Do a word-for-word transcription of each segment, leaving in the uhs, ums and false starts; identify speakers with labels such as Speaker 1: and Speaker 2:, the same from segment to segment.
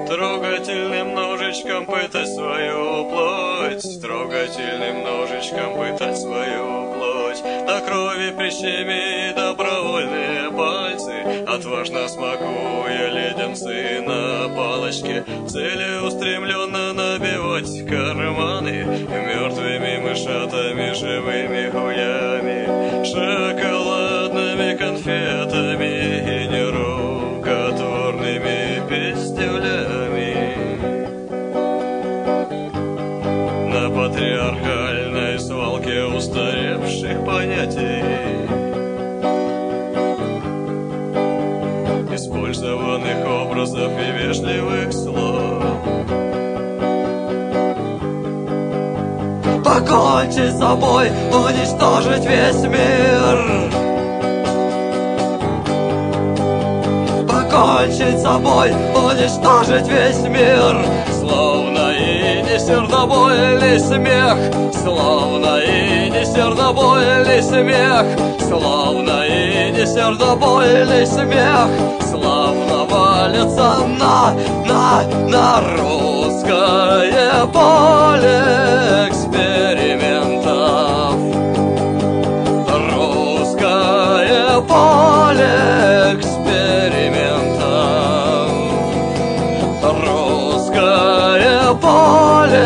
Speaker 1: Трогательным ножичком пытать свою плоть, трогательным ножичком пытать свою плоть. До крови прищеми добровольные пальцы, отважно смакуя леденцы на палочке, целеустремленно набивать карманы мертвыми мышатами, живыми хуями, шоколадными конфетами и нерукотворными пестюлями. На патриархальной свалке устаревших понятий, использованных образов и вежливых слов. Покончить с собой, уничтожить весь мир. Покончить с собой, уничтожить весь мир. Словно и не сердобольный смех, словно и не сердобольный смех, словно и не сердобольный смех, словно валится на, на, на русское поле экспериментов. Русское поле экспериментов. Русское поле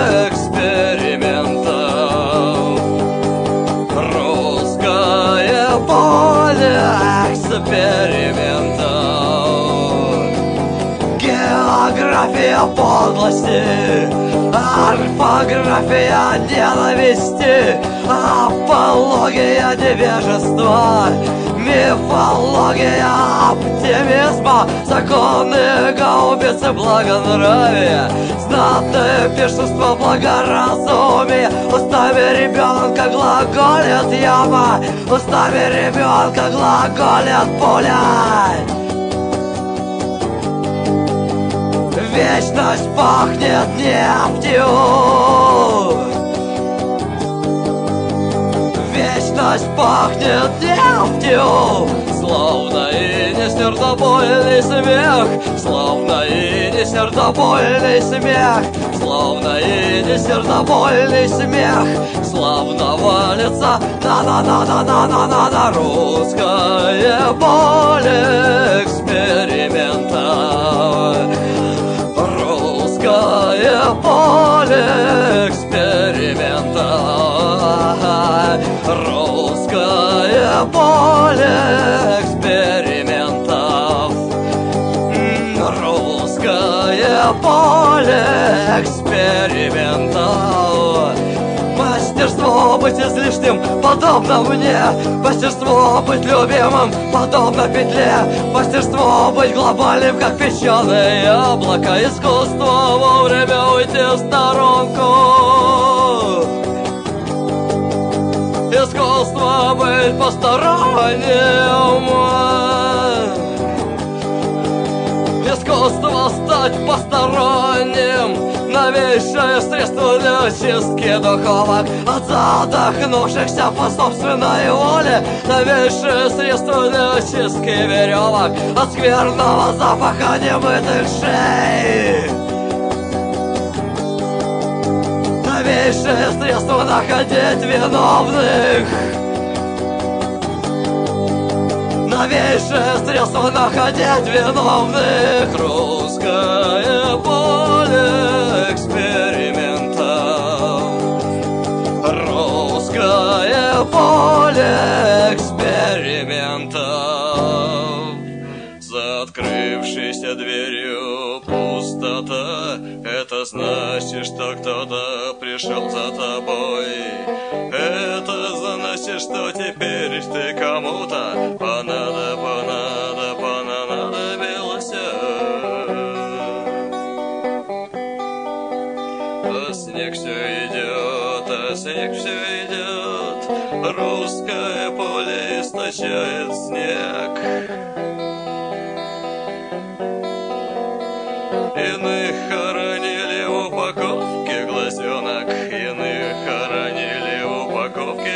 Speaker 1: экспериментов. Русское поле экспериментов. География подлости, орфография ненависти, апология невежества, мифология оптимизма, законы гаубицы благонравия, знатное пиршество благоразумия. Устами ребенка глаголит яма, устами ребенка глаголит пуля. Вечность пахнет нефтью. Вечность пахнет нефтью. Словно и не сердобольный смех, словно и не сердобольный смех, словно и не сердобольный смех, славно валится на-на-на-на-на-на-на на русское поле эксперимента. Русское поле эксперимента. Русское поле экспериментов. Русское поле экспериментов. Мастерство быть излишним, подобно мне. Мастерство быть любимым, подобно петле. Мастерство быть глобальным, как песчаное яблоко. Искусство вовремя уйти в сторонку. Искусство быть посторонним. Искусство стать посторонним. Новейшее средство для очистки духовок от задохнувшихся по собственной воле. Новейшее средство для очистки веревок от скверного запаха немытых шеи. Новейшее средство находить виновных. Новейшее средство находить виновных. Русское поле экспериментов. Русское поле экспериментов. За открывшейся дверью пустота. Это значит, что кто-то пришел за тобой. Это значит, что теперь ты кому-то понадо, понадо, понадобился. А снег все идет, а снег все идет. Русское поле источает снег. Иных хоронили в упаковке глазенок, иных хоронили в упаковке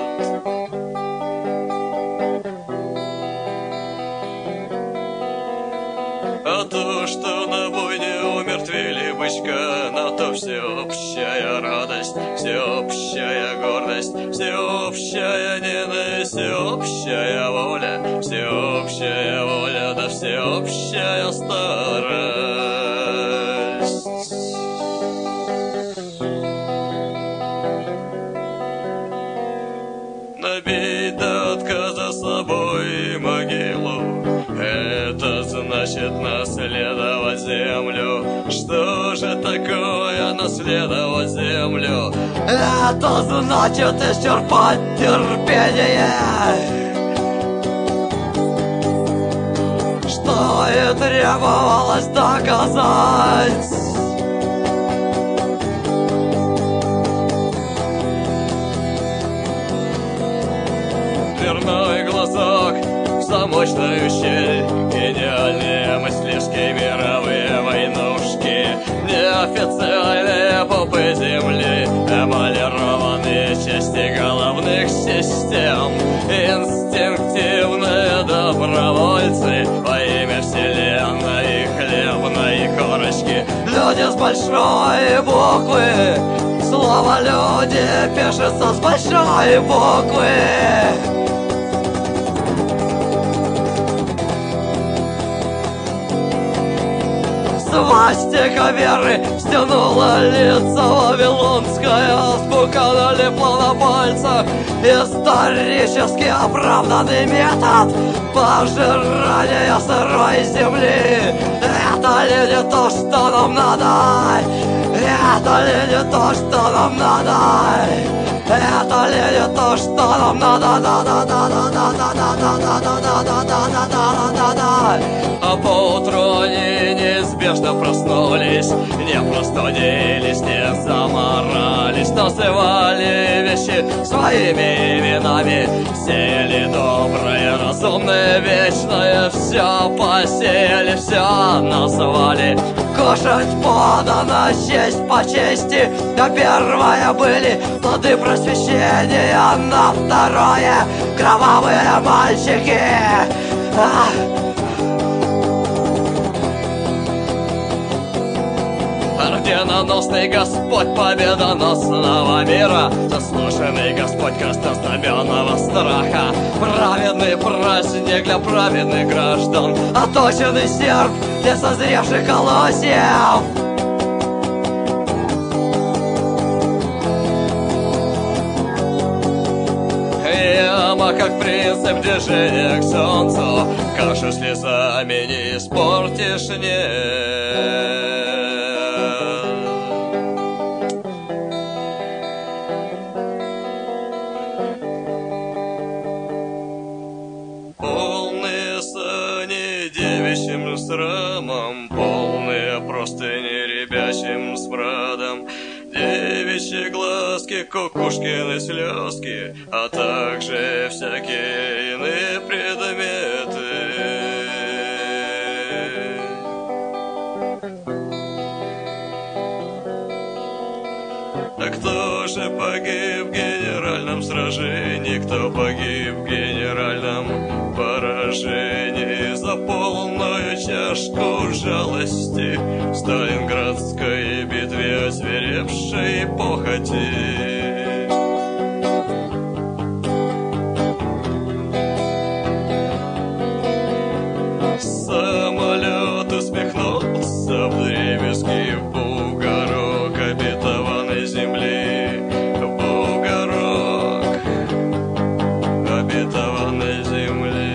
Speaker 1: газет. За то, что на бойне умертвили бычка, на то всеобщая радость, всеобщая гордость, всеобщая ненависть, всеобщая воля, всеобщая воля, да всеобщая старость. Набить до отказа собой могилу, это значит наследовать землю. Что же такое наследовать землю?
Speaker 2: Это значит исчерпать терпение, что и требовалось доказать.
Speaker 1: Дверной глазок в замочную щель, гениальные мыслишки, мировые войнушки, неофициальные попы земли, эмалированные части головных систем, инстинктивные добровольцы во имя вселенной и хлебной корочки.
Speaker 2: Люди с большой буквы, слово «люди» пишется с большой буквы. Свастика веры стянула лица, вавилонская азбука налипла на пальцах. Исторически оправданный метод пожирания сырой земли. Это ли не то, что нам надо? Это ли не то, что нам надо? Это ли не то, что нам надо? Да-да-да-да-да-да-да-да-да-да-да-да-да-да-да.
Speaker 1: А поутру они неизбежно проснулись, не простудились, не заморались, называли вещи своими именами, сели доброе, разумное, вечное, все посеяли, все назвали.
Speaker 2: Кушать подано, честь по чести, на первое были плоды просвещения, на второе кровавые мальчики. Ах!
Speaker 1: Орденоносный Господь победоносного мира, заслуженный Господь крестознаменного страха, праведный праздник для праведных граждан,
Speaker 2: Оточенный серп для созревших колосьев.
Speaker 1: Яма, как принцип движения к солнцу, кашу слезами не испортишь, нет. Полные сани девичьим срамом, полные простыни ребячим смрадом, девичьи глазки, кукушкины слезки, а также всякие иные предметы. А кто же погиб в генеральном сражении? Кто погиб в генеральном поражении? За полную чашку жалости в Сталинградской битве озверевшей похоти. Самолет усмехнулся вдребезги в бугорок обетованной земли, в бугорок обетованной земли.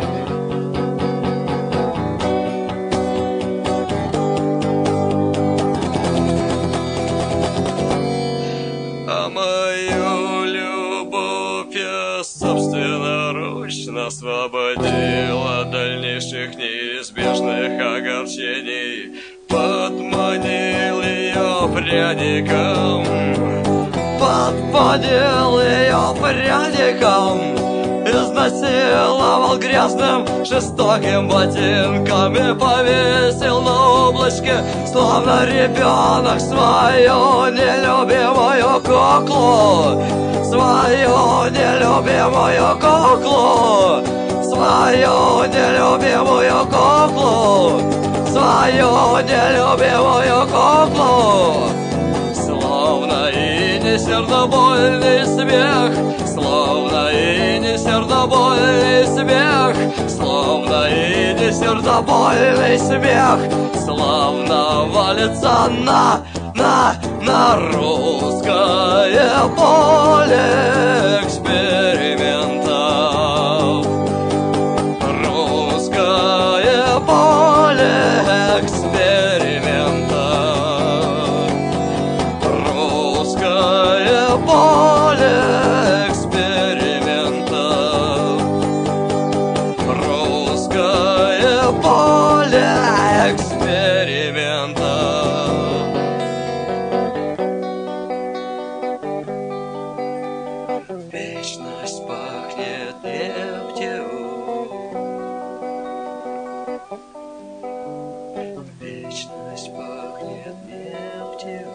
Speaker 1: А мою любовь я собственноручно освободил от дальнейших неизбежных огорчений, подманил ее пряником,
Speaker 2: Подподел ее пряником, изнасиловал грязным жестоким ботинком и повесил на облачке, словно ребенок, свою нелюбимую куклу, свою нелюбимую куклу, свою нелюбимую куклу, свою нелюбимую куклу. Словно и не сердобольный смех, словно и не сердобольный смех, словно и не сердобольный смех, словно валится на, на, на русское поле экспериментов. Русское поле экспериментов. Русское поле экспериментов. Русское поле экспериментов. Вечность пахнет нефтью. Вечность пахнет нефтью.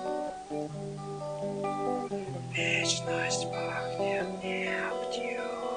Speaker 2: Вечность пахнет нефтью.